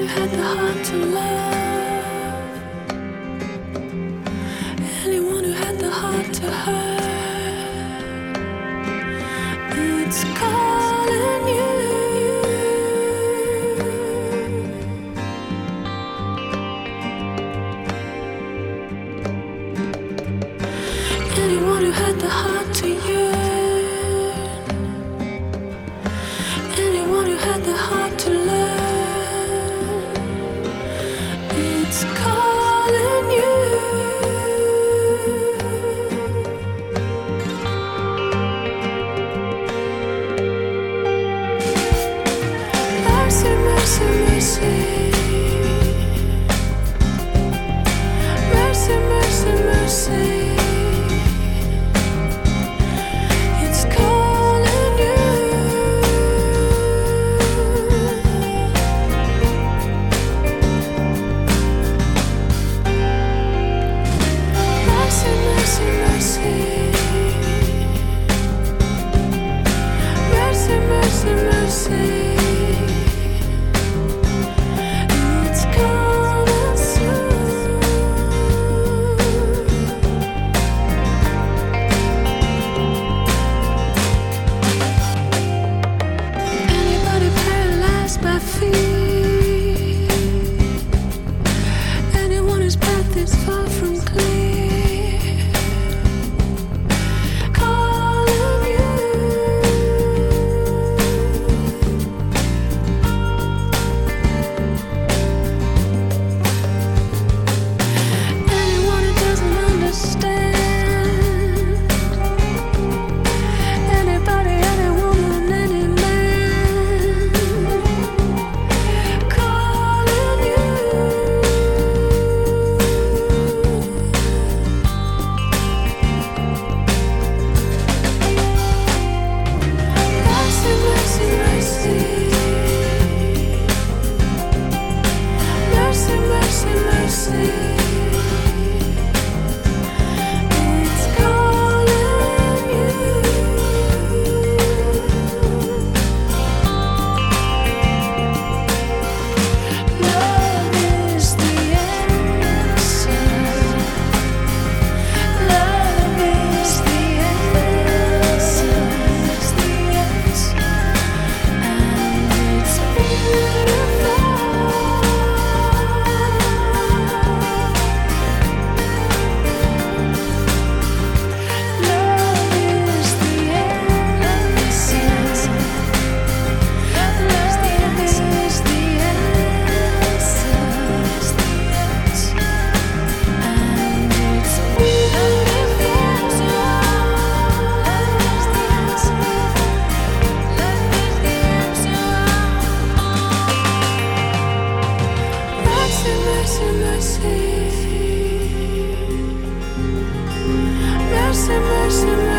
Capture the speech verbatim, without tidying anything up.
had the heart to love, anyone who had the heart to hurt, it's calling you. Anyone who had the heart to yearn, anyone who had the heart to learn, it's calling you. Mercy, mercy, mercy. Mercy, mercy, mercy. Anyone whose path is far from clear, calling you. Anyone who doesn't understand, anybody, any woman, any man, calling you. Mercy, mercy, mercy. Mercy, mercy, mercy. It's calling you. Love is the answer. Love is the answer. Is the answer. And it's beautiful. Love is the answer. Love is the answer. And it's mercy, mercy, mercy. Mercy, mercy, mercy.